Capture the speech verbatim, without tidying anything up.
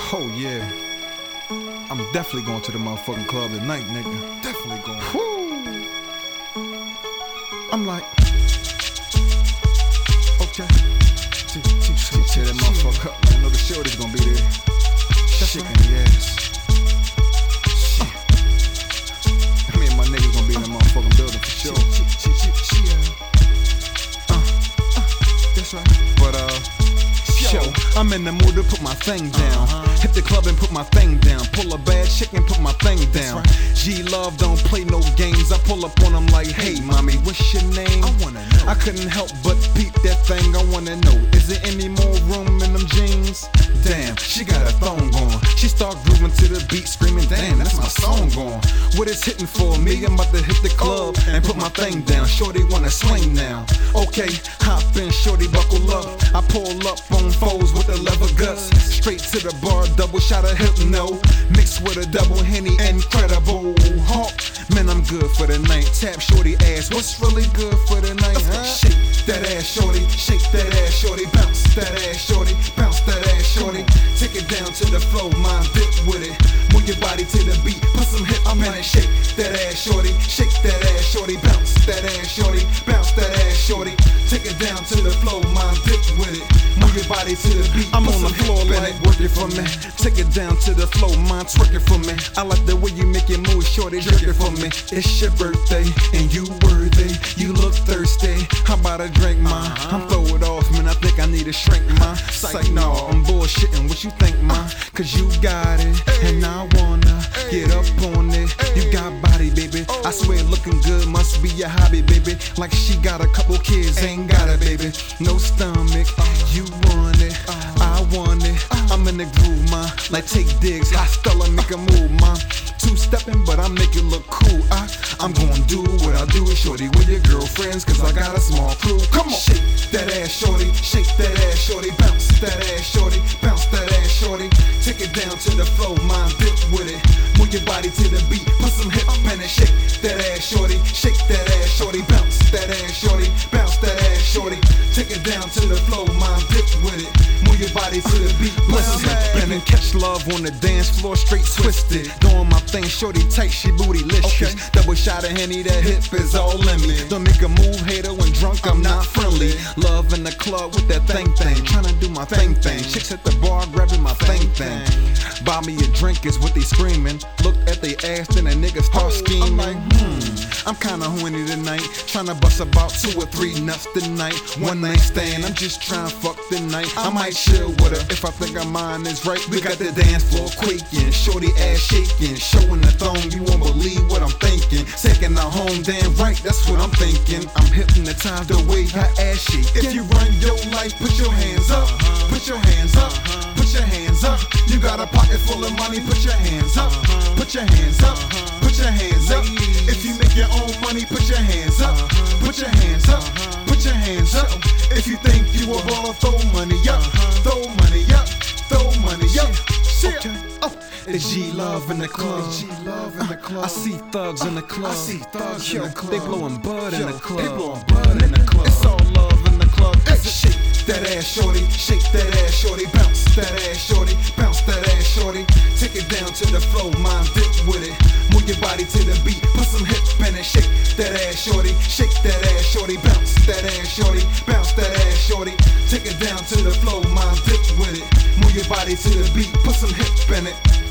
Oh yeah, I'm definitely going to the motherfucking club tonight, nigga. Definitely going. Woo. I'm like, okay. Tear that motherfucker up, man. I know the shorty's gonna be there. Shaking the ass. Shit. Me and my niggas gonna be in that motherfucking building for sure. Uh, uh, that's right. But uh. Yo, I'm in the mood to put my thing down. Uh-huh. Hit the club and put my thing down. Pull a bad chick and put my thing down. Right. G-Love don't play no games. I pull up on them like, hey, mommy, what's your name? I wanna know. I couldn't help but peep that thing. I wanna know, is there any more room in them jeans? Damn, she got her thong on. She start grooving to the beat, screaming, damn, that's my song going. What it's hitting for me? I'm about to hit the club and put my thing down. Shorty wanna swing now. Okay, hop in, shorty, buckle up. I pull up on foes with the leather guts. Straight to the bar, double shot of Hypno. Mixed with a double Henny, incredible Hawk. Man, I'm good for the night. Tap shorty ass, what's really good for the night, huh? Shake that ass, shorty. Shake that ass, shorty. Bounce that ass, shorty. Bounce that ass, shorty. Take it down to the floor, mind dip with it. Move your body to the beat, put some hip in it. Shake that ass, shorty. Shake that ass, shorty. Bounce that ass, shorty. Bounce that ass, shorty. Take it down to the floor, mind dip with it. Move your body to the beat. I'm on the floor like work it for me. Take it down to the floor, mind twerk it for me. I like the way you make your move, shorty, jerk it for me. It's your birthday and you worthy. You look thirsty. How about a drink, ma? I'm throw it off, man. I think I need a shrink, ma. Psych, no, I'm bullshitting. What you think, ma? Cause you got it, and I wanna get up on it. You got body, baby. I swear looking good must be your hobby, baby. Like she got a couple kids, ain't got it, baby. No stomach. You want it, I want it. I'm in the groove, ma. Like take digs, hot Stella, make a move, ma. Two-stepping, but I make it look cool. I, I'm gonna do what I do with shorty with your girlfriends, cause I got a small crew. Come on, shake that ass, shorty. Shake that ass, shorty. Bounce that ass, shorty. Bounce that ass, shorty. Take it down to the floor, mind dip with it. Move your body to the beat, put some hip in it. Shake that ass, shorty. Shake that ass, shorty. Bounce that ass, shorty. Bounce that ass, shorty. Take it down to the floor, mind dip with it. Move your body to the beat, listen. And then catch love on the dance floor, straight twisted. Doing my thing, shorty tight, she bootylicious. Okay. Double shot of Henny, that hip is all in me. Don't make a move, hater, when drunk, I'm not friendly. Love in the club with that thing thing. Tryna do my thing thing. Chicks at the bar grabbing my thing thing. Buy me a drink is what they screaming. Look at they ass, then a nigga start scheming. I'm like, hmm, I'm kinda horny tonight. Tryna bust about two or three nuts tonight. One night stand, I'm just tryna fuck the night. I might chill with her if I think our mind is right. We got the dance floor quaking, shorty ass shaking, showing the thong, you won't believe what I'm thinking. Taking her home, damn right, that's what I'm thinking. I'm hypnotized the way her ass shaking. If you run your life, put your hands up, put your hands up, put your hands up. You got a pocket full of money, put your hands up, put your hands up, put your hands up. If you make your own money, put your hands up, put your hands up, put your hands up. If you think you a baller, throw money up, throw money up, throw money up. Okay. Oh. It's G-Love in the club. Uh, I see thugs in the club. I see thugs Yo, in the club. They blowing bud Yo, in the club. They blowing bud in the club. It's all love in the club. Hey. Shake that ass, shorty. Shake that ass, shorty. Bounce that ass, shorty. Bounce that ass, shorty. Take it down to the floor, mind dip with it. Move your body to the beat, put some hip in it. Shake that ass, shorty. Shake that ass, shorty. Bounce that ass, shorty. Bounce that ass, shorty. Take it down to the floor, mind dip with it. Move your body to the beat, put some hip in it.